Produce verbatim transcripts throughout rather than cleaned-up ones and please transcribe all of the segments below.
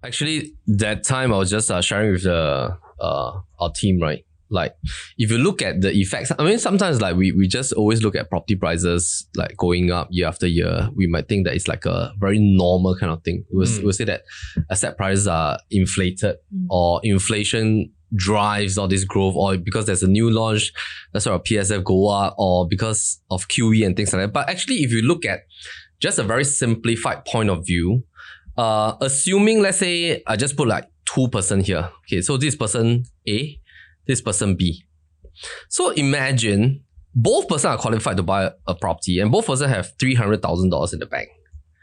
Actually, that time I was just uh, sharing with the uh, our team, right? Like, if you look at the effects, I mean, sometimes like we, we just always look at property prices like going up year after year. We might think that it's like a very normal kind of thing. We'll, mm. we'll say that asset prices are inflated mm. or inflation drives all this growth, or because there's a new launch, that's why our P S F go up, or because of Q E and things like that. But actually, if you look at just a very simplified point of view, uh, assuming, let's say, I just put like two percent here. Okay, so this person A, this person B. So imagine both persons are qualified to buy a, a property and both persons have three hundred thousand dollars in the bank.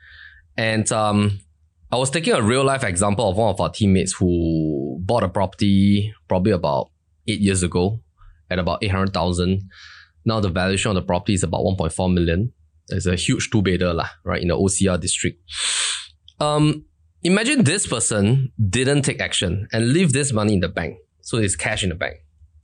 And um, I was taking a real life example of one of our teammates who bought a property probably about eight years ago at about eight hundred thousand. Now the valuation of the property is about one point four million. It's a huge two-bedder lah, right, in the O C R district. Um, imagine this person didn't take action and leave this money in the bank. So it's cash in the bank.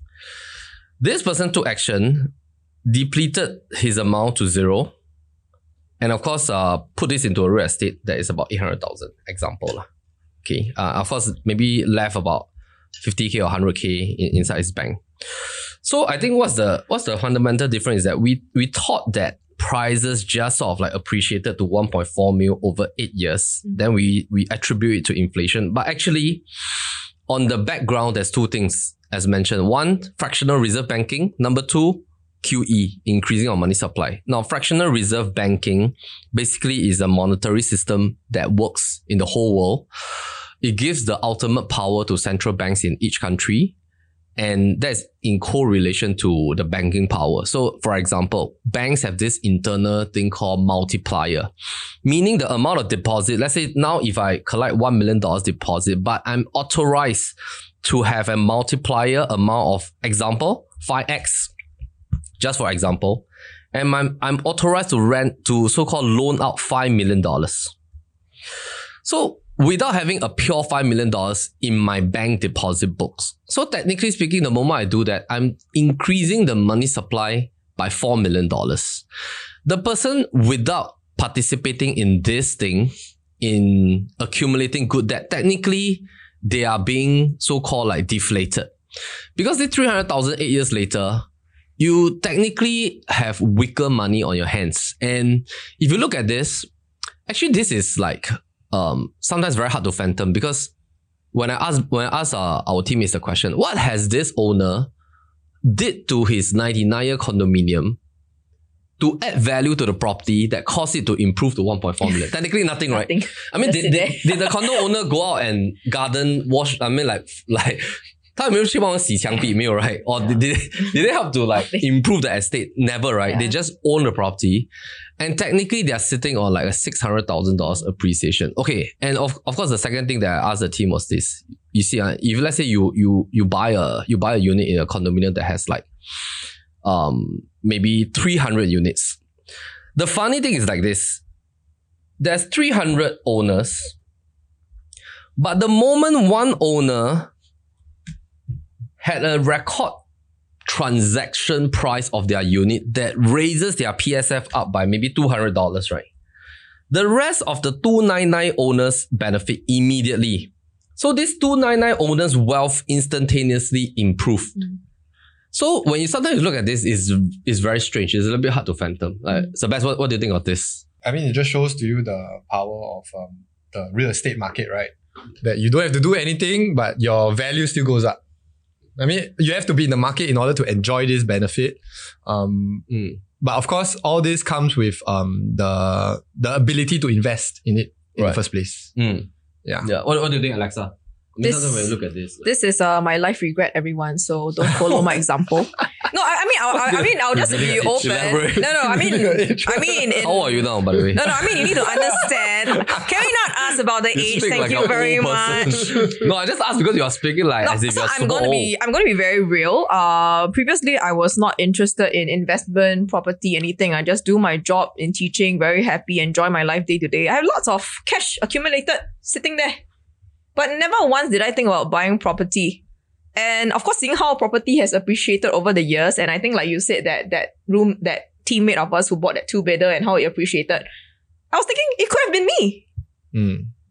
This person took action, depleted his amount to zero, and of course, uh, put this into a real estate that is about eight hundred thousand, example lah. Okay, uh, of course, maybe left about fifty K or one hundred K in, inside his bank. So I think what's the what's the fundamental difference is that we we thought that prices just sort of like appreciated to one point four mil over eight years. Mm-hmm. Then we we attribute it to inflation, but actually, on the background, there's two things as mentioned. One, fractional reserve banking. Number two, Q E, increasing our money supply. Now, fractional reserve banking basically is a monetary system that works in the whole world. It gives the ultimate power to central banks in each country. And that's in correlation to the banking power. So, for example, banks have this internal thing called multiplier, meaning the amount of deposit. Let's say now if I collect one million dollars deposit, but I'm authorized to have a multiplier amount of, example, five X, just for example, and I'm, I'm authorized to rent, to so-called loan out five million dollars. So, without having a pure five million dollars in my bank deposit books. So technically speaking, the moment I do that, I'm increasing the money supply by four million dollars. The person without participating in this thing, in accumulating good debt, technically they are being so-called like deflated. Because the three hundred thousand eight years later, you technically have weaker money on your hands. And if you look at this, actually this is like Um, sometimes very hard to fathom, because when I ask when I ask uh, our teammates the question, what has this owner did to his ninety-nine year condominium to add value to the property that caused it to improve to one point four million? Technically nothing, right? Nothing. I mean, did, did, did the condo owner go out and garden, wash, I mean like, like 他有没有去帮我洗墙壁？没有 right? Or did they, did they help to like improve the estate? Never, right? Yeah. They just own the property. And technically, they're sitting on like a six hundred thousand dollars appreciation. Okay. And of, of course, the second thing that I asked the team was this. You see, uh, if let's say you, you, you buy a, you buy a unit in a condominium that has like, um, maybe three hundred units. The funny thing is like this. There's three hundred owners, but the moment one owner had a record transaction price of their unit that raises their P S F up by maybe two hundred dollars, right? The rest of the two ninety-nine owners benefit immediately. So these two ninety-nine owners' wealth instantaneously improved. Mm. So when you sometimes look at this, it's, it's very strange. It's a little bit hard to fathom. Like, mm. Sebastian, what, what do you think of this? I mean, it just shows to you the power of um, the real estate market, right? That you don't have to do anything, but your value still goes up. I mean, you have to be in the market in order to enjoy this benefit. Um, mm. But of course, all this comes with um, the the ability to invest in it in right. the first place. Mm. Yeah. Yeah. What, what do you think, Alexa? This, when you look at this, like, this is uh, my life regret, everyone. So don't follow my example. No, I, I mean, I'll, I, I mean, I'll just be open. Elaborate. No, no, I mean, I mean, in, how are you now, by the way? No, no, I mean, you need to understand. Can we not ask about the you age? Thank like you very much. No, I just asked because you are speaking like no, as if so you're I'm super going to be, I'm going to be very real. Uh, previously, I was not interested in investment, property, anything. I just do my job in teaching, very happy, enjoy my life day to day. I have lots of cash accumulated sitting there. But never once did I think about buying property. And of course, seeing how property has appreciated over the years, and I think like you said, that that room, that teammate of us who bought that two-bedder and how it appreciated, I was thinking it could have been me. Mm.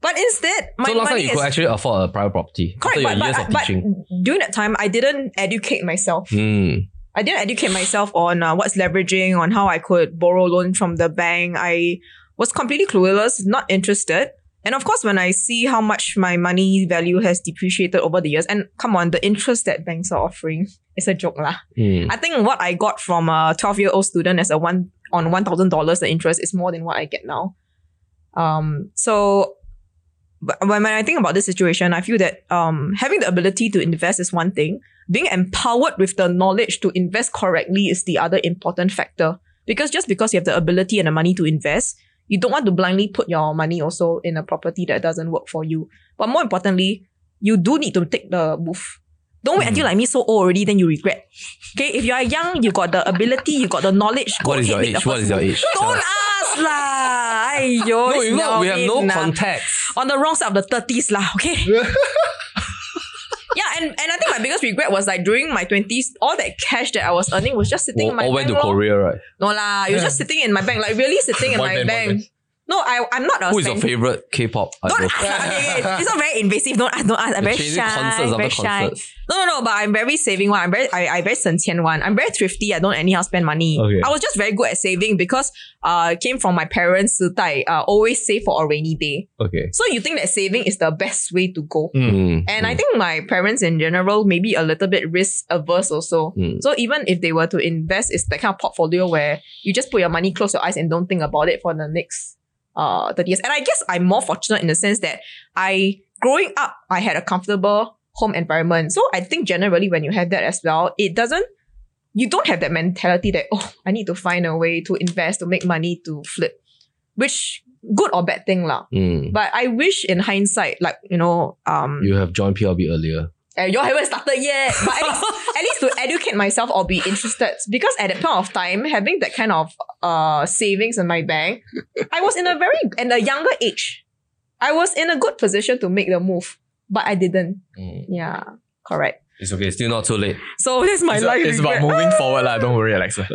But instead, my So last time money you is could actually afford a private property correct. after your But, years but, of but teaching. during that time, I didn't educate myself. Mm. I didn't educate myself on uh, what's leveraging, on how I could borrow loan from the bank. I was completely clueless, not interested. And of course, when I see how much my money value has depreciated over the years, and come on, the interest that banks are offering is a joke lah. Mm. I think what I got from a twelve-year-old student as a one on one thousand dollars, the interest is more than what I get now. Um, so but when, when I think about this situation, I feel that um, having the ability to invest is one thing. Being empowered with the knowledge to invest correctly is the other important factor. Because just because you have the ability and the money to invest, you don't want to blindly put your money also in a property that doesn't work for you. But more importantly, you do need to take the move. Don't wait Mm. until like me so old already, then you regret. Okay, if you are young, you got the ability, you got the knowledge. Go What is ahead, your make the age? What first is your move. age? Don't ask lah. Aiyo, No, it's you know, we have no Melvin lah. context. On the wrong side of the thirties lah, okay? Yeah, and, and I think my biggest regret was like during my twenties, all that cash that I was earning was just sitting in my Or bank. went to lor. Korea, right? No lah, it was just sitting in my bank, like really sitting in Boy my band, boy bank. band. No, I, I'm not a Who is your spend- favorite K-pop Don't idol? ask. Okay, okay. It's not very invasive. Don't ask. Don't ask. I'm You're very chasing shy. concerts after very shy. concerts. No, no, no. But I'm very saving one. I'm very, I, I very 省钱 one. I'm very thrifty. I don't anyhow spend money. Okay. I was just very good at saving because uh, it came from my parents. 时代, uh, always save for a rainy day. Okay. So you think that saving is the best way to go. Mm. And I think my parents in general may be a little bit risk averse also. Mm. So even if they were to invest, it's that kind of portfolio where you just put your money, close your eyes, and don't think about it for the next uh thirty years. And I guess I'm more fortunate in the sense that I, growing up, I had a comfortable home environment. So I think generally when you have that as well, it doesn't, you don't have that mentality that, oh, I need to find a way to invest, to make money, to flip, which good or bad thing lah. Mm. But I wish in hindsight, like, you know, um, You have joined P L B earlier. uh, you haven't started yet, but at least, at least to educate myself or be interested. Because at that point of time, having that kind of uh savings in my bank, I was in a very, in a younger age. I was in a good position to make the move, but I didn't. Mm. Yeah, correct. It's okay. Still not too late. So this is my It's, life. it's about regret. moving forward, lah. Don't worry, Alexa.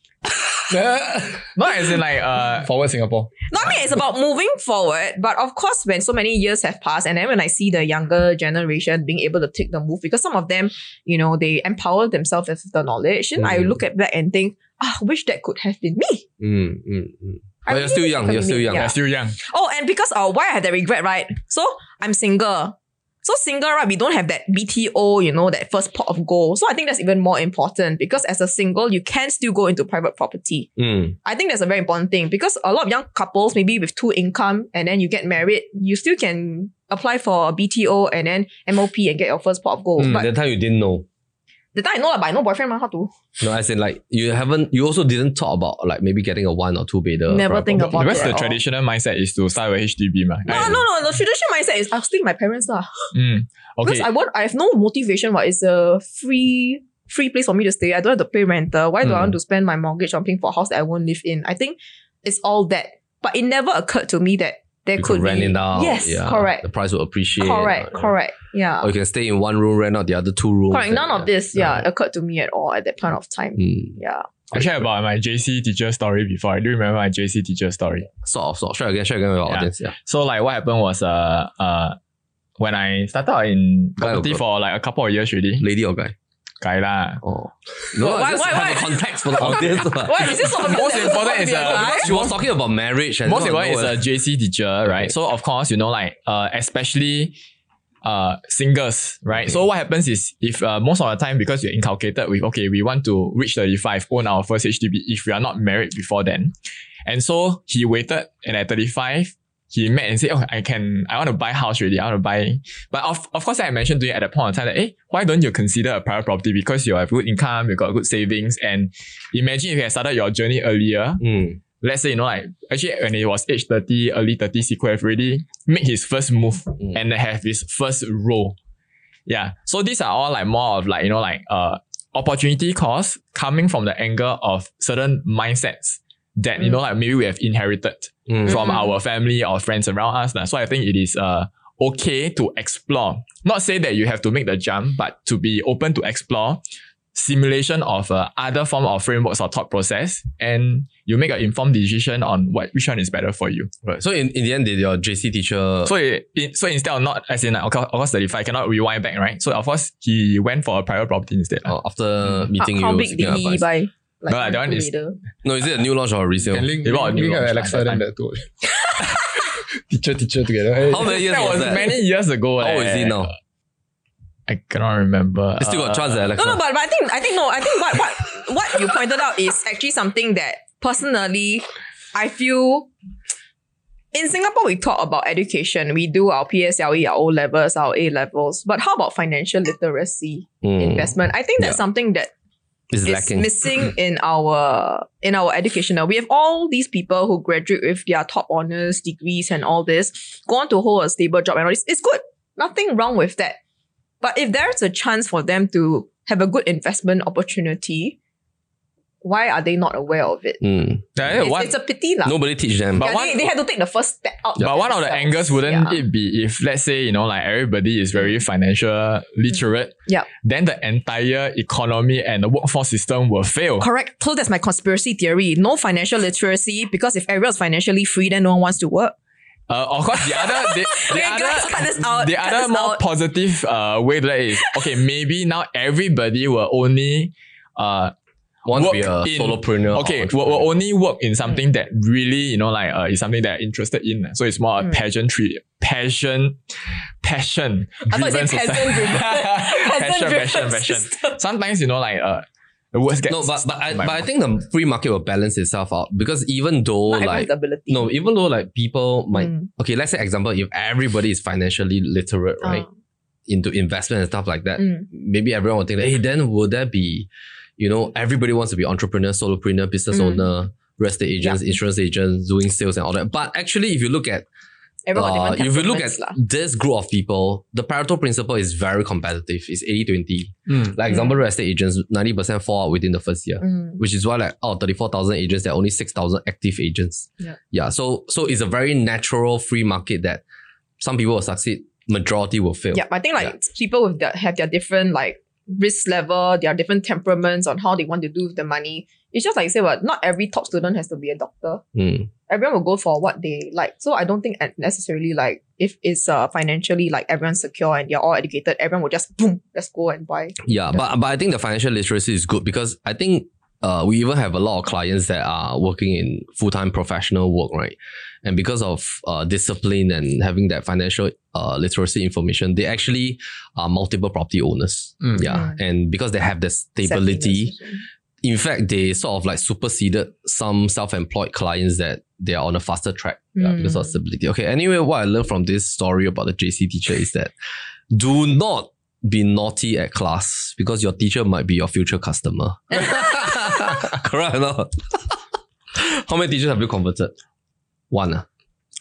Not as in like uh Forward Singapore. No, I mean, it's about moving forward. But of course, when so many years have passed, and then when I see the younger generation being able to take the move, because some of them, you know, they empower themselves with the knowledge, and I Mm. look at back and think, ah, wish that could have been me. Mm, mm, mm. I But you're really still wish young. it could You're be still me, young. yeah. they're still young. Oh, and because uh, why I have that regret, right? So I'm single. So single, right? We don't have that B T O, you know, that first pot of gold. So I think that's even more important because as a single, you can still go into private property. Mm. I think that's a very important thing because a lot of young couples, maybe with two income, and then you get married, you still can apply for a B T O and then M O P and get your first pot of gold. Mm, But that time you didn't know. the time I know, lah, but I no boyfriend, mah, how to? No, as in like you haven't. You also didn't talk about like maybe getting a one or two bedder. Never private think property. about Because it the at all. traditional mindset is to start with H D B, ma. No, no, no. The traditional mindset is I'll stay with my parents, lah. Mm. Because Okay. I want, I have no motivation. What it's a free, free place for me to stay. I don't have to pay rental. Why do I Mm. want to spend my mortgage on paying for a house that I won't live in? I think it's all that. But it never occurred to me that there You could could rent be. it out. Yes, yeah. correct. The price will appreciate. Correct, uh, correct. Yeah. Or you can stay in one room, rent out the other two rooms. Correct. and- None of this, yeah, Yeah. occurred to me at all at that point of time. Mm. Yeah. I shared about my J C teacher story before. I do remember my J C teacher story. Sort of, sort of. Share again, share again with our Yeah. audience. Yeah. So like what happened was uh uh when I started out in Guy or property girl? for like a couple of years already. Lady or guy? Guy lah. Oh. No, Why- just why- have why? a context for the audience. What is this? Most important is, uh, She was talking about marriage. And Most I don't important is know, a J C teacher, right? Okay. So of course, you know, like uh, especially uh singles, right? Okay. So what happens is if uh, most of the time because you're inculcated with okay, we want to reach thirty-five, own our first H D B if we are not married before then, and so he waited, and at thirty-five. He met and said, oh, I can, I want to buy house already. I want to buy. But of, of course, I mentioned to you at that point in time that, hey, why don't you consider a private property? Because you have good income, you got good savings. And imagine if you had started your journey earlier. Mm. Let's say, you know, like, actually, when he was age thirty, early thirties, he could have already made his first move Mm. and have his first role. Yeah. So these are all like more of like, you know, like, uh, opportunity cost coming from the angle of certain mindsets that, you know, like maybe we have inherited Mm. from Mm. our family or friends around us. lah. So I think it is uh okay to explore. Not say that you have to make the jump, but to be open to explore simulation of uh, other form of frameworks or thought process. And you make an informed decision on what which one is better for you. Right. So in, in the end, did your J C teacher... So it, it, so instead of not, as in like, of course, of course thirty-five, cannot rewind back, right? So of course, he went for a private property instead. uh, after meeting how, you... how big seeking did he advice. buy? Like No, that one is- later? No, is it a new launch or a resale? Can link, They bought a link, new link launch Alexa at that then time. that too. teacher, teacher together. Hey. How many years That was was that? many years ago. How old is eh. he now? I cannot remember. You still got chance, eh, Alexa? No, no, but, but I think I think no, I think what what what you pointed out is actually something that personally I feel in Singapore we talk about education. We do our P S L E, our O levels, our A levels. But how about financial literacy, Mm. investment? I think that's Yeah. something that It's is lacking. missing in our in our education. Now, we have all these people who graduate with their top honors, degrees, and all this, go on to hold a stable job and all this. It's good. Nothing wrong with that. But if there's a chance for them to have a good investment opportunity, why are they not aware of it? Mm. Yeah, It's, one- it's a pity lah. Nobody teach them. But Yeah, one- they, they have to take the first step out. But one of the themselves. angles wouldn't Yeah. it be if, let's say, you know, like everybody is very financial literate, Yeah. then the entire economy and the workforce system will fail. Correct. So that's my conspiracy theory. No financial literacy, because if everyone's financially free, then no one wants to work. Uh, of course, the other, the, the Okay, other, guys, cut this out. the cut other this more out. positive uh, way to that is, okay, maybe now everybody will only uh, Want to work be a in- solopreneur. or Okay, will, entrepreneur. will only work in something that really, you know, like uh, is something that are interested in. So it's more a Mm. pageantry, passion, passion. I thought you said driven peasant driven. passion, Peasant-driven passion, passion. system. Sometimes, you know, like uh, the words get No, but but I, my but I think the free market will balance itself out because even though Not like everyone's ability. no, even though like people might Mm. okay, let's say example, if everybody is financially literate, right, Uh, into investment and stuff like that, mm. maybe everyone will think, hey, then will there be, you know, everybody wants to be entrepreneur, solopreneur, business Mm. owner, real estate agents, insurance agents, doing sales and all that. But actually, if you look at Everyone uh, different if you look at temperaments lah. this group of people, the Pareto principle is very competitive. It's eighty twenty. Mm. Like example, real estate agents, ninety percent fall out within the first year. Mm. Which is why like out of thirty-four thousand agents, there are only six thousand active agents. Yeah. Yeah. So so it's a very natural free market that some people will succeed, majority will fail. Yeah, I think like Yeah. people with their, have their different like risk level, their different temperaments on how they want to do with the money. It's just like you say, well, not every top student has to be a doctor. Mm. Everyone will go for what they like. So I don't think necessarily like if it's uh, financially like everyone's secure and they're all educated, everyone will just boom, let's go and buy. Yeah, but but I think the financial literacy is good because I think uh, we even have a lot of clients that are working in full-time professional work, right? And because of uh, discipline and having that financial uh, literacy information, they actually are multiple property owners. Mm. Yeah. Mm. And because they have the stability, in fact, they sort of like superseded some self-employed clients that they are on a faster track yeah, Mm. because of stability. Okay, anyway, what I learned from this story about the J C teacher is that do not be naughty at class because your teacher might be your future customer. Correct or not? How many teachers have you converted? One. ah?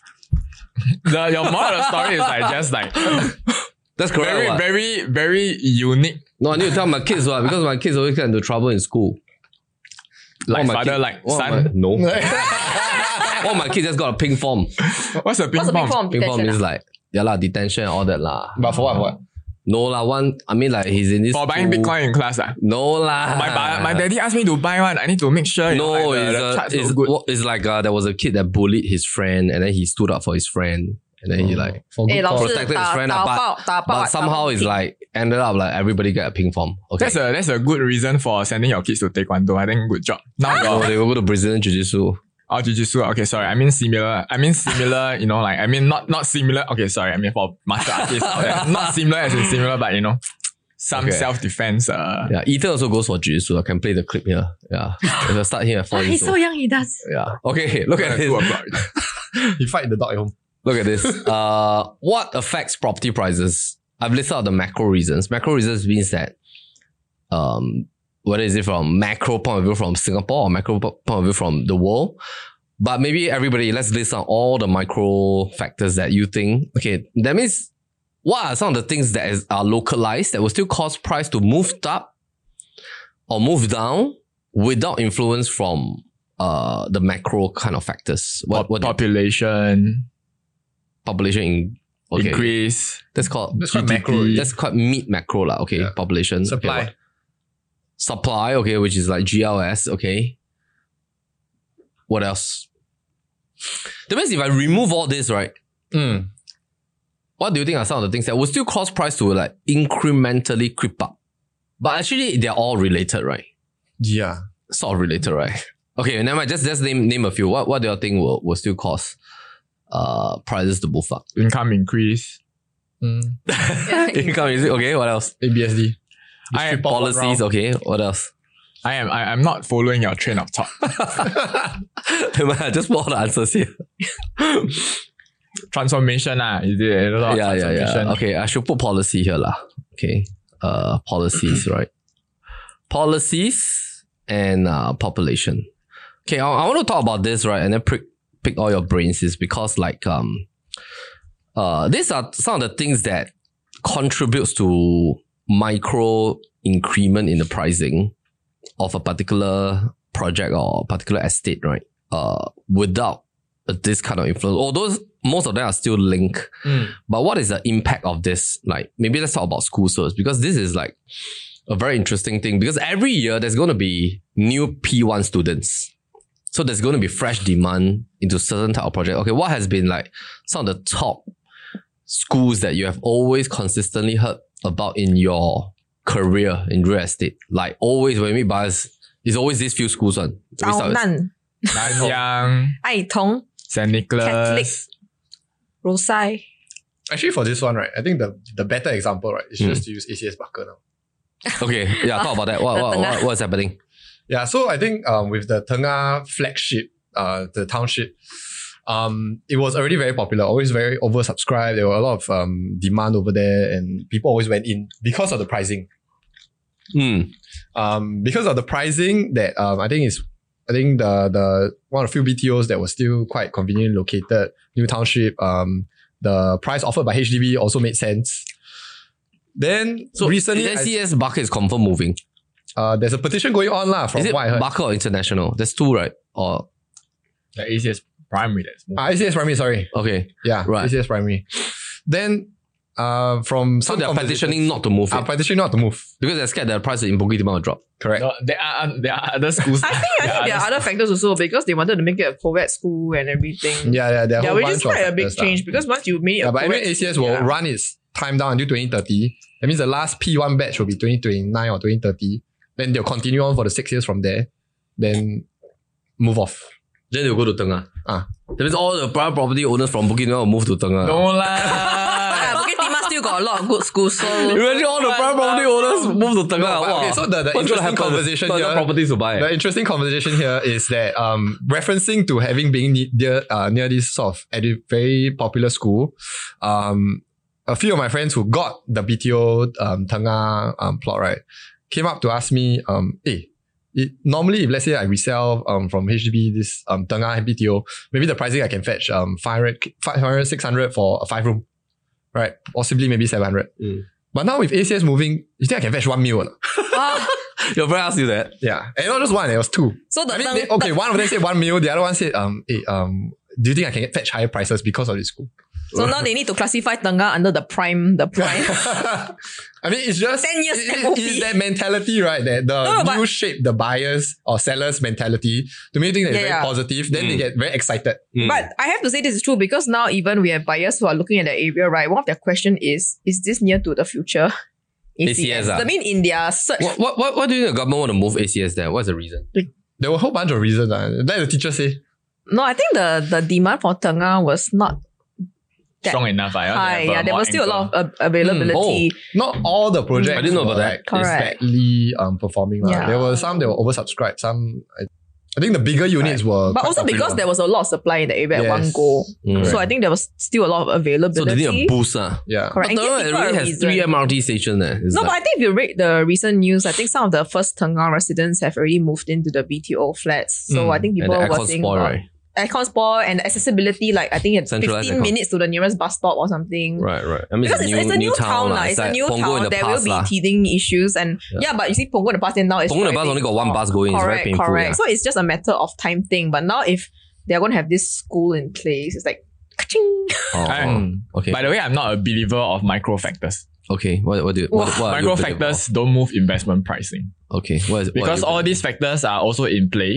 The, your moral of the story is like just like That's correct. very, what? very, very unique. No, I need to tell my kids what because my kids always get into trouble in school. Like One of my father, kid- like one of son. my- no. All my kids just got a pink form. What's a ping What's the pong? big form? Pink form Detention is ah? like yeah lah, detention and all that lah. But for what? For what? No lah, one I mean like he's in this For buying school- Bitcoin in class. Ah. No lah. My ba- my daddy asked me to buy one. I need to make sure. You No, know, like, it's, the, the uh, charts it's, look good. well, it's like uh, there was a kid that bullied his friend and then he stood up for his friend and then he like for good Eh, cause. 老师 protected his 打 friend 打 lah, but- 爆打爆 but somehow it's like ended up like everybody get a pink form. Okay. That's a that's a good reason for sending your kids to Taekwondo. I think good job. Now Oh, your they will go to Brazilian Jiu-Jitsu. oh Jiu-Jitsu. Okay, sorry. I mean similar. I mean similar. You know, like I mean not not similar. Okay, sorry. I mean for martial artists, out there. Not similar as in similar, but you know, some Okay. self defense. Uh, Yeah, Ethan also goes for Jiu-Jitsu. I can play the clip here. Yeah. I'll start here at four Ah, years he's so old. young, he does. Yeah. Okay, look at two this. o'clock. He fight the dog at home. Look at this. Uh, what affects property prices? I've listed out the macro reasons. Macro reasons means that um, whether is it from macro point of view from Singapore or macro po- point of view from the world. But maybe everybody, let's list out all the micro factors that you think, okay, that means what are some of the things that is, are localized that will still cause price to move up or move down without influence from uh, the macro kind of factors? What, what do you- population population in, okay. increase. That's called That's quite G D P. macro already. That's quite mid macro lah. Okay, Yeah. population. Okay, Supply. what? Supply. Okay, which is like G L S. Okay. what else? That means if I remove all this, right? Mm. What do you think are some of the things that will still cause price to like incrementally creep up? But actually, they're all related, right? Yeah. Sort of related, right? Okay, never mind. Just just name name a few. What what do you think will, will still cause uh prices to move up? Income increase. Mm. Income is it okay? What else? A B S D. I am Policies. Okay. What else? I am I, I'm not following your train of thought. Just put all the answers here. Transformation, ah, is it? A lot of Yeah, yeah, transformation. yeah. Okay, I should put policy here, lah. Okay. Uh, policies, right? Policies and uh, population. Okay, I, I want to talk about this, right? And then pick pick all your brains is because like um uh these are some of the things that contributes to micro increment in the pricing of a particular project or particular estate, right? Uh, without this kind of influence, although most of them are still linked. Mm. But what is the impact of this? Like, maybe let's talk about school first, because this is like a very interesting thing, because every year there's going to be new P one students. So there's going to be fresh demand into certain type of project. Okay, what has been like some of the top schools that you have always consistently heard about in your career in real estate? Like always when we buy, it's always these few schools one. We start with- 高難 Nanyang, 愛童 Saint Nicholas. Catholic Rosai. Actually, for this one, right, I think the the better example, right, is just to use A C S Barker now. Okay, yeah, talk about that. What, what, what, what's happening? Yeah, so I think um, with the Tengah flagship, uh, the township, um, it was already very popular, always very oversubscribed. There were a lot of um, demand over there, and people always went in because of the pricing. Hmm. Um, because of the pricing that um, I think is, I think the the one of the few B T Os that was still quite conveniently located, new township. Um, the price offered by H D B also made sense. Then So recently, recently, S C S Barker is confirm moving. uh, there's a petition going on lah. From Is it what I heard, Barker or International? There's two, right? Or The A C S primary. That's more. ah, A C S Primary. Sorry, okay. yeah, Right. A C S Primary. Then, uh, from So some they're conversations- petitioning not to move uh, it petitioning not to move. because they're scared that the price in Bukit Timah will drop. Correct. No, there are there are other schools. I think I think there are other factors also because they wanted to make it a co-ed school and everything. Yeah, yeah, there are a Yeah, whole which bunch is quite of a big factors lah. change because once you made it Yeah, a but anyway, co-ed A C S school, will yeah. run its time down until twenty thirty. That means the last P one batch will be twenty twenty-nine or twenty thirty. Then they'll continue on for the six years from there. Then move off. Then they'll go to Tengah. Ah. That means all the private property owners from Bukit Timah will move to Tengah. No lah. Yeah, Bukit Timah still got a lot of good schools. So Imagine all the private property owners move to Tengah. No, but Wow. okay, so the, the What's gonna interesting happen? conversation Not here, enough properties to buy. the interesting conversation here is that um referencing to having been ne- near uh, near this sort of edu- very popular school, um a few of my friends who got the B T O um Tengah um plot, right, came up to ask me um hey. It, normally, if let's say I resell um from H D B this um Tengah B T O, maybe the pricing I can fetch um five hundred, six hundred for a five room, right? Possibly maybe seven hundred. Mm. But now with A C S moving, you think I can fetch one mil or not? Ah, Your friend asked you that. Yeah, and not just one, it was two. so the I mean, Teng- they, okay, one of them said one mil, the other one said um hey, um do you think I can fetch higher prices because of this school? so now they need to classify Tengah under the prime, the prime. I mean, it's just ten years it- it- M O P. it's that mentality, right? That the No, no, but- new shape the buyers or sellers mentality. To me, I think that's Yeah, very yeah. positive. Then they Mm. get very excited. Mm. But I have to say this is true because now even we have buyers who are looking at the area, right? One of their question is, is this near to the future? A C S, ah. I mean, in their search. What, what, what, what do you think the government want to move A C S there? What's the reason? There were a whole bunch of reasons. Uh. Let the teacher say. No, I think the, the demand for Tengah was not that Strong enough. I high. Yeah, there was still a lot of uh, availability. Not all the projects. I didn't know were, about that. like, Correct. badly um, performing. lah. Yeah. There were some that were oversubscribed. Some, I, I think the bigger units were. But quite also popular. because there was a lot of supply in the area at one Yes. go. Mm. So I think there was still a lot of So availability. they need a boost. Uh. Yeah. Correct. But And give Tengah people already a has reason. three M R T stations there. It's No, but like- I think if you read the recent news, I think some of the first Tengah residents have already moved into the B T O flats. So Mm. I think and people the were aircon saying spoil, about right? aircon spoil and accessibility, like I think it's Centralized fifteen aircon. minutes to the nearest bus stop or something. Right, right. I mean, Because it's, it's a new town, lah. lah. It's a like new Punggol in town. the There will past, be lah. teething issues, and Yeah. yeah, but you see, Punggol in the past and now it's Punggol in the past thriving. only got one bus going. It's very Correct, painful. correct. Yeah. So it's just a matter of time thing. But now if they're going to have this school in place, it's like, ka-ching. Oh, I'm- oh, okay. By the way, I'm not a believer of micro factors. Okay. What, what do you, what, what are you Micro thinking factors don't move investment pricing about? Okay. What is, what because are you all thinking these factors are also in place.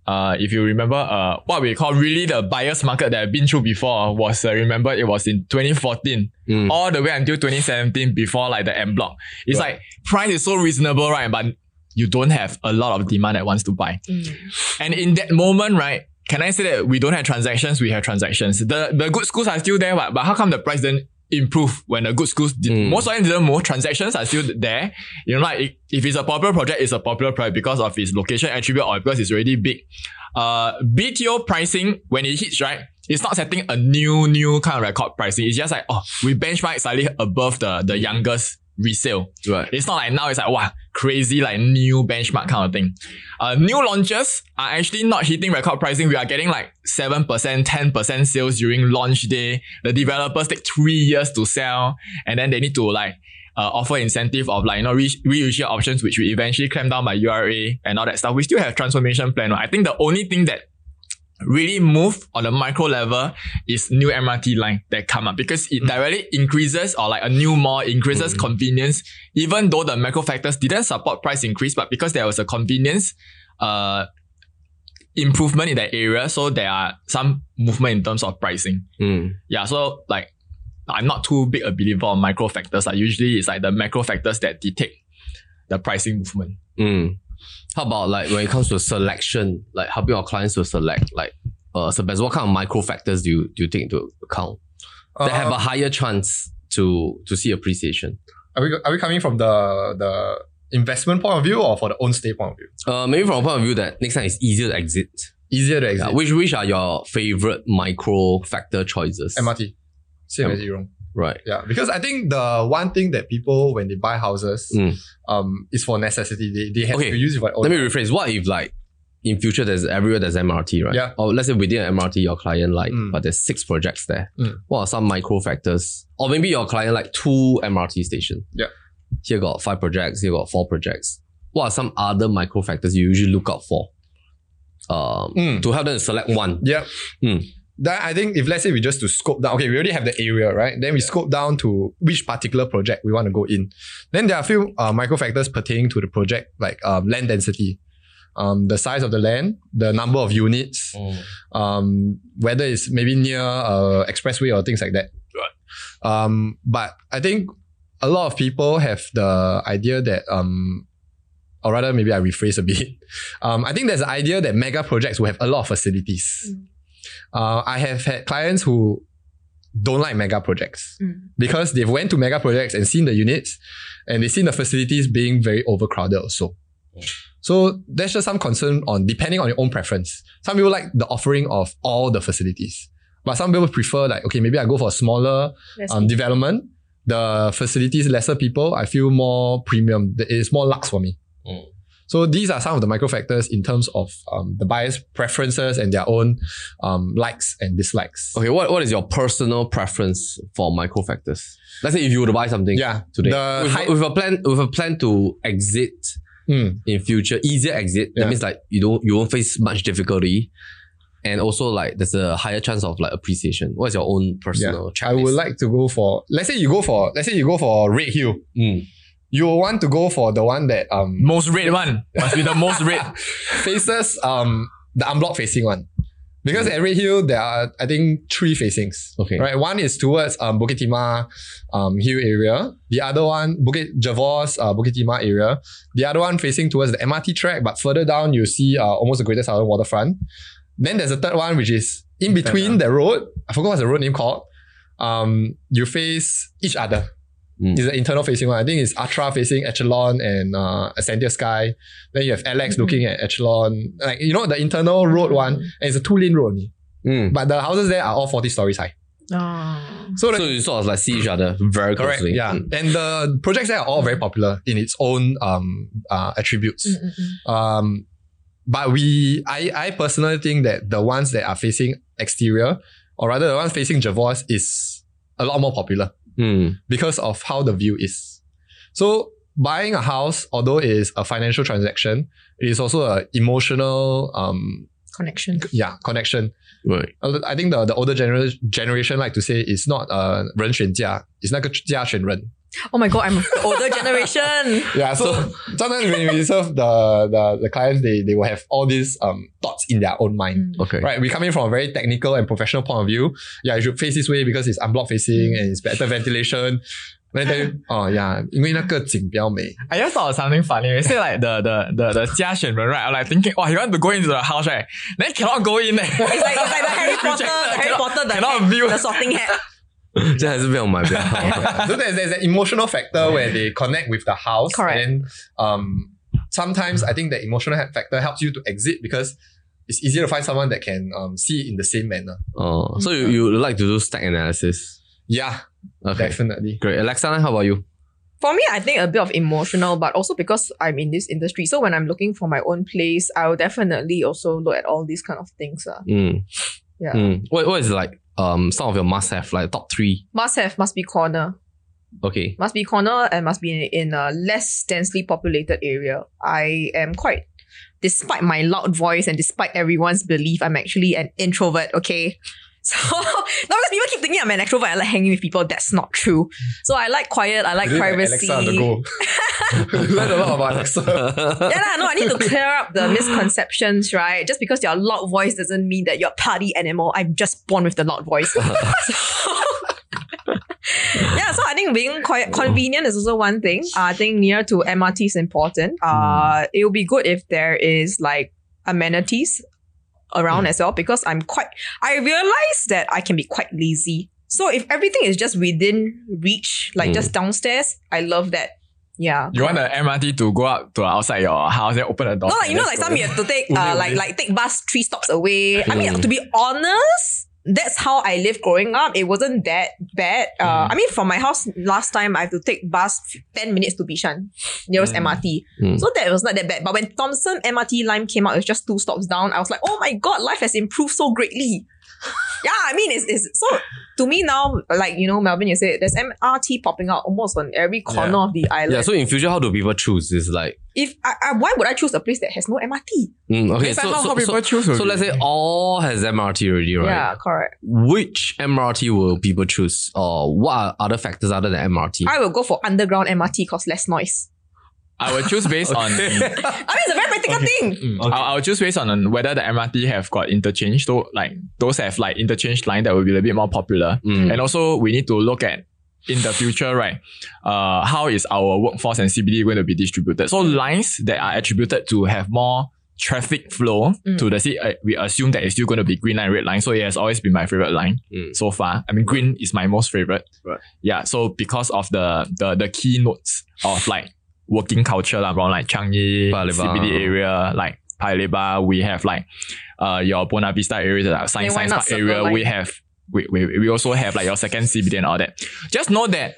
uh, if you remember, uh, what we call really the buyer's market that I've been through before was, uh, remember, it was in twenty fourteen, Mm. all the way until twenty seventeen before like the en bloc. It's Right. like price is so reasonable, right? But you don't have a lot of demand that wants to buy. Mm. And in that moment, right, can I say that we don't have transactions? We have transactions. The the good schools are still there, but, but how come the price didn't improve when the good schools did? Mm. Most of them didn't move. Transactions are still there. You know, like if, if it's a popular project, it's a popular project because of its location attribute or because it's already big. Uh, B T O pricing, when it hits, right, it's not setting a new, new kind of record pricing. It's just like, oh, we benchmark slightly above the, the youngest resale. Right. It's not like now it's like, wow, crazy like new benchmark kind of thing. Uh, new launches are actually not hitting record pricing. We are getting like seven percent, ten percent sales during launch day. The developers take three years to sell and then they need to like uh, offer incentive of like, you know, re- reissue options, which we eventually clamp down by U R A and all that stuff. We still have transformation plan. I think the only thing that really move on a micro level is new M R T line that come up because it directly increases or like a new mall increases mm. convenience, even though the macro factors didn't support price increase, but because there was a convenience uh improvement in that area, so there are some movement in terms of pricing. Mm. Yeah, so like I'm not too big a believer on micro factors. Like usually it's like the macro factors that dictate the pricing movement. Mm. How about like when it comes to selection, like helping our clients to select, like uh, Sebastian, what kind of micro factors do you do you take into account that Uh, have a higher chance to to see appreciation? Are we are we coming from the the investment point of view or for the own stay point of view? Uh, maybe from a point of view that next time it's easier to exit. Easier to exit. Yeah, which which are your favorite micro factor choices? M R T. Same M- as you, wrong. Right. Yeah, because I think the one thing that people when they buy houses, Mm. um, is for necessity. They they have Okay, to use it for Let me rephrase. What if like in future there's everywhere there's M R T, right? Yeah. Or let's say within an M R T your client like, Mm. but there's six projects there. Mm. What are some micro factors? Or maybe your client like two M R T station. Yeah. Here got five projects. Here got four projects. What are some other micro factors you usually look out for? Um, Mm. to help them to select one. Yeah. Mm. That I think if let's say we just to scope down, okay, we already have the area, right? Then we scope down to which particular project we want to go in. Then there are a few uh, micro factors pertaining to the project, like um, land density, um, the size of the land, the number of units, um, whether it's maybe near uh, expressway or things like that. Um, but I think a lot of people have the idea that um, or rather maybe I rephrase a bit. Um, I think there's an idea that mega projects will have a lot of facilities. Mm. Uh, I have had clients who don't like mega projects Mm. because they've went to mega projects and seen the units and they've seen the facilities being very overcrowded also. So there's just some concern on depending on your own preference. Some people like the offering of all the facilities, but some people prefer like, okay, maybe I go for a smaller Let's um, see. development. The facilities, lesser people, I feel more premium. It's more lux for me. Mm. So these are some of the micro factors in terms of um, the buyer's preferences and their own um, likes and dislikes. Okay, what, what is your personal preference for micro factors? Let's say if you were to buy something Yeah, today the with, high- with a plan with a plan to exit Mm. in future, easier exit. Yeah. That means like you don't you won't face much difficulty, and also like there's a higher chance of like appreciation. What's your own personal I would checklist? like to go for, let's say you go for, let's say you go for Redhill. Mm. You will want to go for the one that um Most red one. Must be the most red. faces um the unblocked facing one. Because at Redhill, there are, I think, three facings. Okay. Right. One is towards um, Bukit Timah um, Hill area. The other one, Bukit Javos, uh, Bukit Timah area. The other one facing towards the M R T track, but further down, you see uh, almost the Greater Southern Waterfront. Then there's a third one, which is in between the road. I forgot what's the road name called. Um, you face each other. Mm. It's an internal facing one. I think it's Atra facing Echelon and uh, Ascendia Sky. Then you have Alex Mhm. looking at Echelon. Like, you know, the internal road one, and it's a two-lane road only. Mm. But the houses there are all forty stories high. Oh. So, the, So you sort of like see each other very correct, closely. yeah. Mm. And the projects there are all very popular in its own um uh, attributes. Mm, mm, mm. Um, but we, I, I personally think that the ones that are facing exterior, or rather the ones facing Javos, is a lot more popular Mm. because of how the view is. So buying a house, although it is a financial transaction, it is also an emotional um Connection. yeah connection. Right. I think the, the older genera- generation like to say it's not uh 人选价, it's 那个价选人. Oh my god, I'm the older generation. Yeah, so sometimes when we serve the, the, the clients, they, they will have all these um thoughts in their own mind. Mm. Okay. Right, we come in from a very technical and professional point of view. Yeah, you should face this way because it's unblocked facing and it's better ventilation. Then I tell you, oh yeah, 因为那个景比较美。 I just thought of something funny. You say like the the the the 家选人, right? I'm like thinking, oh, you want to go into the house, right? Then you cannot go in. Eh. It's like, it's like the Harry Potter, the Harry Potter, the, cannot hat, view. the sorting hat. 这还是不要买比较好。 So there's, there's an emotional factor where they connect with the house. Correct. And then um, sometimes I think the emotional factor helps you to exit because it's easier to find someone that can um, see it in the same manner. Oh, so you, you like to do stack analysis? Yeah, Okay. definitely. Great. Alexa, how about you? For me, I think a bit of emotional, but also because I'm in this industry. So when I'm looking for my own place, I will definitely also look at all these kind of things. Uh. Mm. Yeah. Mm. What, what is like um some of your must have, like top three? Must have, must be corner. Okay. Must be corner and must be in, in a less densely populated area. I am quite, despite my loud voice and despite everyone's belief, I'm actually an introvert, okay? So, not because people keep thinking I'm an extrovert, I like hanging with people. That's not true. So I like quiet, I like Really like privacy. Alexa on the go. Learn a lot about Alexa. Yeah, lah, no, I need to clear up the misconceptions, right? Just because you're a loud voice doesn't mean that you're a party animal. I'm just born with the loud voice. So- yeah, so I think being quite convenient is also one thing. Uh, I think near to M R T is important. Uh, it would be good if there is like amenities around as well, because I'm quite, I realize that I can be quite lazy. So if everything is just within reach, like Mm. just downstairs, I love that. Yeah. You want the M R T to go up to outside your house and open the door? No, like, you know, and like just some go you in? have to take, uh, like, like take bus three stops away. I mean, Mm. to be honest, that's how I lived growing up. It wasn't that bad. Uh, Mm. I mean, from my house last time, I have to take bus ten minutes to Bishan, nearest Mm. M R T. Mm. So that was not that bad. But when Thomson M R T line came out, it was just two stops down. I was like, oh my God, life has improved so greatly. Yeah, I mean, it's, it's so to me now, like, you know, Melvin, you said there's M R T popping out almost on every corner Yeah. of the island. Yeah, so in future, how do people choose? Is like, if I, I, why would I choose a place that has no M R T? mm, okay, It's so, like how, so, how people so, choose. so will let's be- say all has M R T already, right? Yeah, correct. Which M R T will people choose? Or what are other factors other than M R T? I will go for underground M R T because less noise. I will choose based on. I mean, it's a very practical Okay. thing. Mm. Okay. I'll, I'll choose based on whether the M R T have got interchange. So like those have like interchange line that will be a bit more popular. Mm. And also we need to look at in the future, right? Uh, how is our workforce and C B D going to be distributed? So lines that are attributed to have more traffic flow Mm. to the city, uh, we assume that it's still going to be green line, red line. So it has always been my favorite line Mm. so far. I mean, green is my most favorite. Right. Yeah. So because of the the the keynotes of like working culture lah, around like Changi, Paya C Lebar. B D area, like Paya Lebar, we have like uh your Buona Vista area, like Science, Then why Science not Park Circle area. Line? We have we, we we also have like your second C B D and all that. Just know that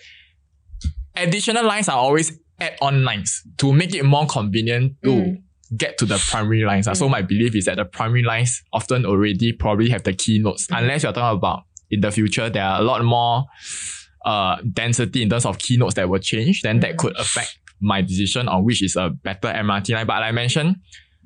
additional lines are always add-on lines to make it more convenient to Mm. get to the primary lines. So my belief is that the primary lines often already probably have the keynotes. Mm. Unless you're talking about in the future, there are a lot more uh density in terms of keynotes that will change, then that Mm. could affect my decision on which is a better M R T line. But like I mentioned,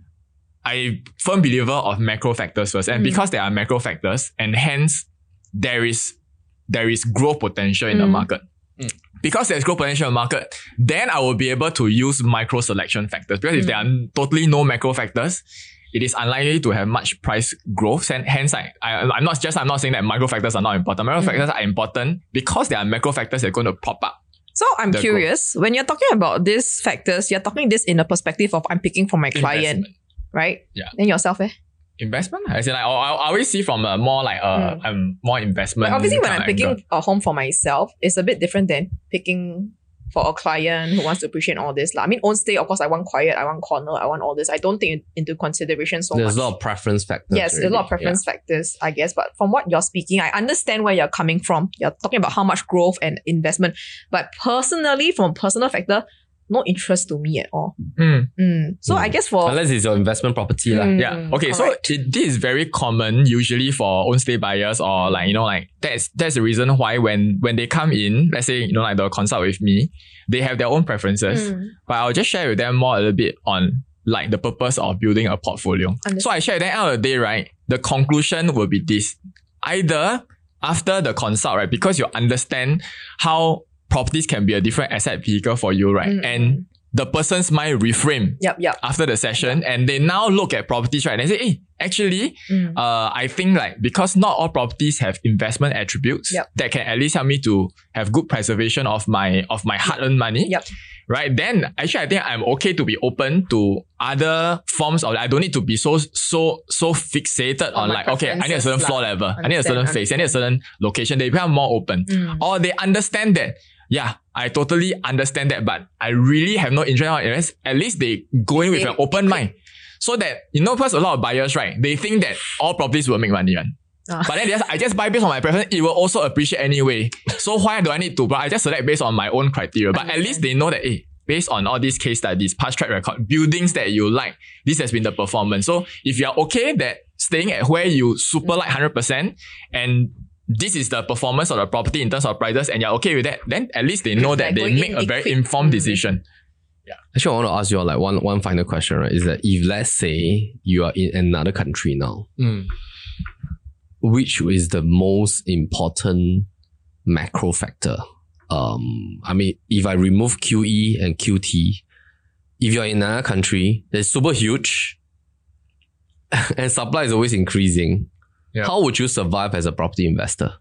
I firm believer of macro factors first. And Mm. because there are macro factors and hence there is there is growth potential in the Mm. market. Mm. Because there's growth potential in the market, then I will be able to use micro selection factors. Because if Mm. there are totally no macro factors, it is unlikely to have much price growth. And hence, I, I, I'm not just I'm not saying that micro factors are not important. Macro Mm. factors are important because there are macro factors that are going to pop up. So I'm The curious, when you're talking about these factors, you're talking this in a perspective of I'm picking for my client, Investment. right? Yeah. Then yourself, eh? Investment? As in, like, I, I always see from a more like uh, Mm. um, more investment. Like obviously, when kind I'm of picking angle. a home for myself, it's a bit different than picking for a client who wants to appreciate all this. Like, I mean, own stay, of course, I want quiet, I want corner, I want all this. I don't take it into consideration so There's much. a lot of preference factors. Yes, there's a lot of already. preference factors, I guess. But from what you're speaking, I understand where you're coming from. You're talking about how much growth and investment. But personally, from a personal factor, no interest to me at all. Mm. Mm. So Mm. I guess for... Unless it's your investment property. lah. Mm, Yeah. Okay. correct. So it, this is very common usually for own stay buyers or like, you know, like that's, that's the reason why when, when they come in, let's say, you know, like they'll consult with me, they have their own preferences, Mm. but I'll just share with them more a little bit on like the purpose of building a portfolio. Understand. So I share with them, at the end of the day, right? The conclusion will be this. Either after the consult, right? Because you understand how properties can be a different asset vehicle for you, right? Mm-hmm. And the person's mind reframe Yep, yep. after the session, and they now look at properties, right? And they say, hey, actually, Mm. uh, I think like because not all properties have investment attributes Yep. that can at least help me to have good preservation of my of my hard-earned money. Yep. Right. Then actually I think I'm okay to be open to other forms of I don't need to be so so so fixated On on my like, okay, I need a certain preferences floor lah. level, I need a certain Understand, face, I need a certain location. They become more open. Mm. Or they understand that, yeah, I totally understand that, but I really have no interest in it. At least they go in with They- an open mind. So that, you know, because a lot of buyers, right, they think that all properties will make money, right? Ah. But then they just, I just buy based on my preference, it will also appreciate anyway. So why do I need to? But I just select based on my own criteria. But at least they know that, hey, based on all these case studies, past track record, buildings that you like, this has been the performance. So if you're okay that staying at where you super like one hundred percent and this is the performance of the property in terms of prices and you're okay with that, then at least they know that Like they going make in a very equipped. informed Mm. decision. Actually, I want to ask you all like one one final question, right? Is that if let's say you are in another country now, Mm. which is the most important macro factor? Um, I mean, if I remove Q E and Q T, if you're in another country that's super huge and supply is always increasing, Yeah. how would you survive as a property investor?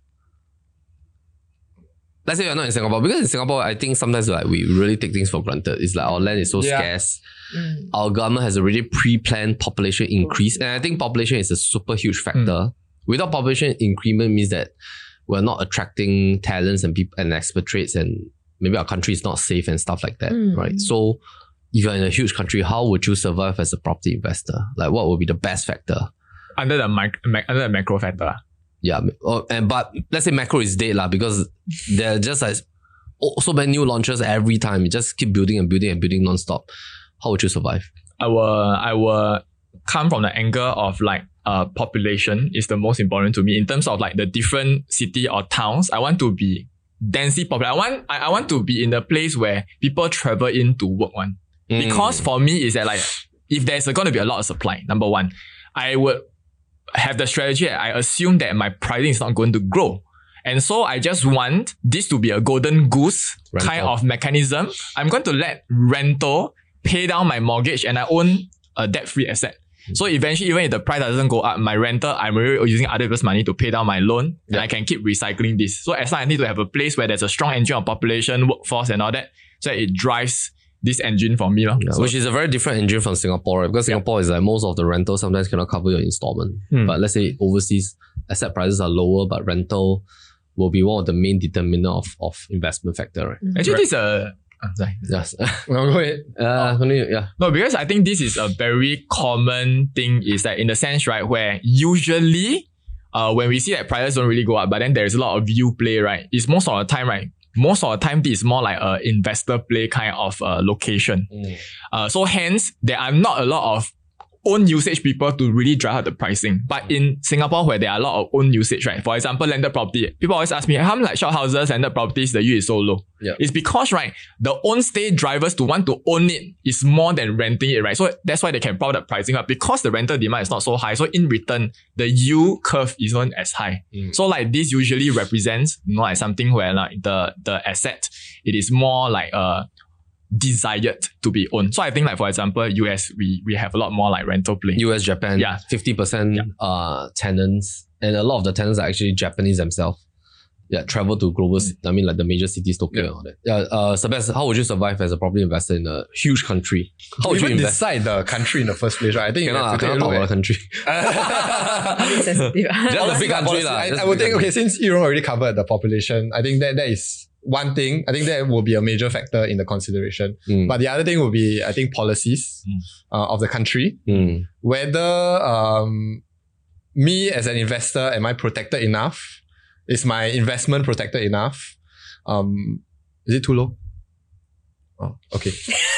Let's say you're not in Singapore, because in Singapore, I think sometimes like we really take things for granted. It's like our land is so Yeah. scarce. Mm. Our government has already pre-planned population increase, and I think population is a super huge factor. Without population increment means that we're not attracting talents and people and expatriates, and maybe our country is not safe and stuff like that, Mm. right? So, if you're in a huge country, how would you survive as a property investor? Like, what would be the best factor? Under the mic- ma- under the macro factor. Yeah, oh, and but let's say macro is dead lah, because there are just like oh, so many new launches every time. You just keep building and building and building non-stop. How would you survive? I will, I will come from the angle of like uh, population is the most important to me in terms of like the different city or towns. I want to be densely popular. I want, I, I want to be in the place where people travel in to work one. Because for me, is that like, if there's going to be a lot of supply, number one, I would have the strategy that I assume that my pricing is not going to grow. And so I just want this to be a golden goose Rental. kind of mechanism. I'm going to let rental pay down my mortgage and I own a debt-free asset. So eventually, even if the price doesn't go up, my rental, I'm already using other people's money to pay down my loan, and Yeah. I can keep recycling this. So as long as I need to have a place where there's a strong engine of population, workforce and all that, so that it drives this engine for me. Yeah, So- which is a very different engine from Singapore, right? Because Singapore is like most of the rentals sometimes cannot cover your installment. Hmm. But let's say overseas, asset prices are lower, but rental will be one of the main determinant of, of investment factor, right? Actually, this is a... ah, sorry. Yes. No, go ahead. uh, continue, yeah. No, because I think this is a very common thing is that in the sense, right, where usually uh, when we see that prices don't really go up, but then there's a lot of view play, right? It's most of the time, right? Most of the time, this is more like a investor play kind of uh, location. Uh, so hence, there are not a lot of own usage people to really drive up the pricing. But in Singapore, where there are a lot of own usage, right? For example, landed property. People always ask me, how come like short houses, landed properties, the yield is so low? Yeah. It's because, right, the own stay drivers to want to own it is more than renting it, right? So that's why they can prop the pricing up because the rental demand is not so high. So in return, the yield curve isn't as high. Mm. So like this usually represents, you know, like something where like the, the asset, it is more like uh desired to be owned. So I think like for example, U S, we we have a lot more like rental play. U S, Japan, Yeah. fifty percent Yeah. uh, tenants, and a lot of the tenants are actually Japanese themselves. Yeah, travel to global, ci- I mean like the major cities, Tokyo and all that. Yeah, uh, Sebastian, how would you survive as a property investor in a huge country? How would you Even invest? decide the country in the first place, right? I think you Cannot, have to take cannot a talk look about the at country. A bit sensitive. Just the big country Policy. lah. I, Just I the would big think, okay, country. since Erong already covered the population, I think that that is one thing. I think that will be a major factor in the consideration. Mm, But the other thing will be, I think, policies Mm. uh, of the country. mm, Whether um, me as an investor, am I protected enough? Is my investment protected enough? Um, is it too low? Oh, okay.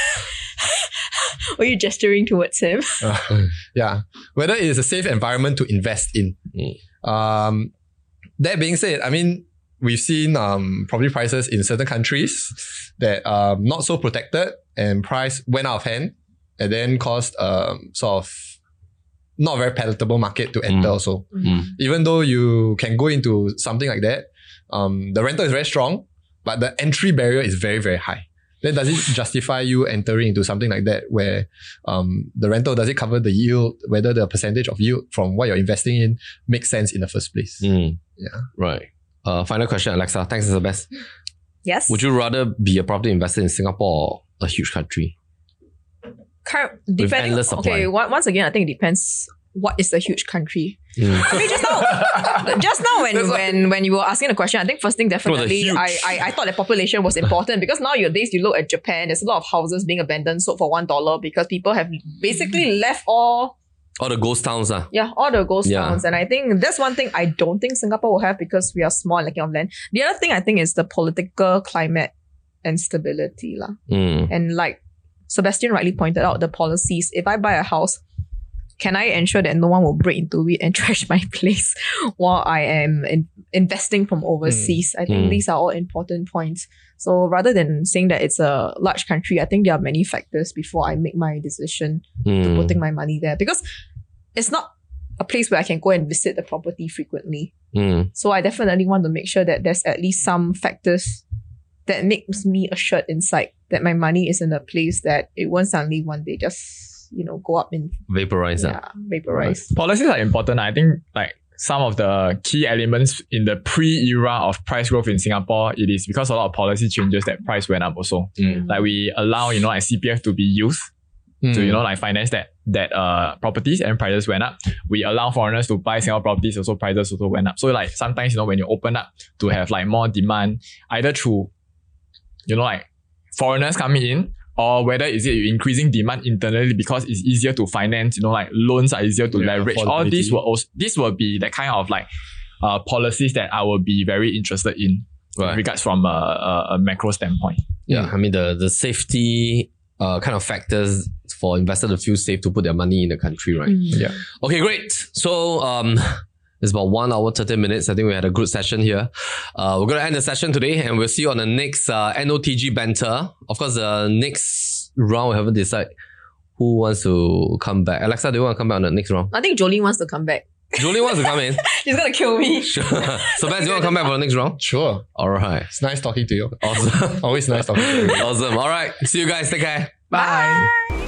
Were you gesturing towards him? Uh, yeah. Whether it is a safe environment to invest in. Mm. Um, that being said, I mean, we've seen um, property prices in certain countries that are not so protected and price went out of hand and then caused um, sort of not very palatable market to enter Mm. also. mm. Even though you can go into something like that, um, the rental is very strong, but the entry barrier is very, very high. Then does it justify you entering into something like that where um, the rental, does it cover the yield, whether the percentage of yield from what you're investing in makes sense in the first place? Mm. Yeah. Right. Uh, final question, Alexa. Thanks, Elizabeth. Yes. Would you rather be a property investor in Singapore or a huge country? Cur- depending, endless supply. okay, one- once again, I think it depends what is the huge country. Mm. I mean, just now, just now when, when, when you were asking the question, I think first thing definitely, huge. I, I, I thought that population was important because nowadays you look at Japan, there's a lot of houses being abandoned, sold for one dollar because people have basically left all, All the ghost towns, ah. yeah, all the ghost Yeah. towns. And I think that's one thing I don't think Singapore will have because we are small and lacking of land. The other thing I think is the political climate and stability, lah. Mm. And like Sebastian rightly pointed out, the policies, if I buy a house, can I ensure that no one will break into it and trash my place while I am in, investing from overseas? I think Mm. these are all important points. So rather than saying that it's a large country, I think there are many factors before I make my decision to Mm. putting my money there. Because it's not a place where I can go and visit the property frequently. Mm. So I definitely want to make sure that there's at least some factors that makes me assured inside that my money is in a place that it won't suddenly one day just, you know, go up in Vaporize, ah. yeah, vaporize. Policies are important. I think like some of the key elements in the pre-era of price growth in Singapore, it is because a lot of policy changes that price went up also. Mm. Like we allow, you know, like C P F to be used Mm. to, you know, like finance that that uh properties and prices went up. We allow foreigners to buy Singapore properties, also prices also went up. So like sometimes, you know, when you open up to have like more demand, either through, you know, like foreigners coming in, or whether is it increasing demand internally because it's easier to finance, you know, like loans are easier to Yeah, leverage. All affordability. these will also, this will be the kind of like uh policies that I will be very interested in Right. with regards from a, a, a macro standpoint. Yeah, I mean the the safety uh kind of factors for investors to feel safe to put their money in the country, right? Mm. Yeah. Okay, great. So um it's about one hour, thirty minutes. I think we had a good session here. Uh, we're going to end the session today and we'll see you on the next uh, N O T G banter. Of course, the next round we haven't decided who wants to come back. Alexa, do you want to come back on the next round? I think Jolene wants to come back. Jolie wants to come in. She's gonna kill me. Sure. So, Ben, do you want to come back for the next round? Sure. All right. It's nice talking to you. Awesome. Always nice talking to you. Awesome. All right. See you guys. Take care. Bye.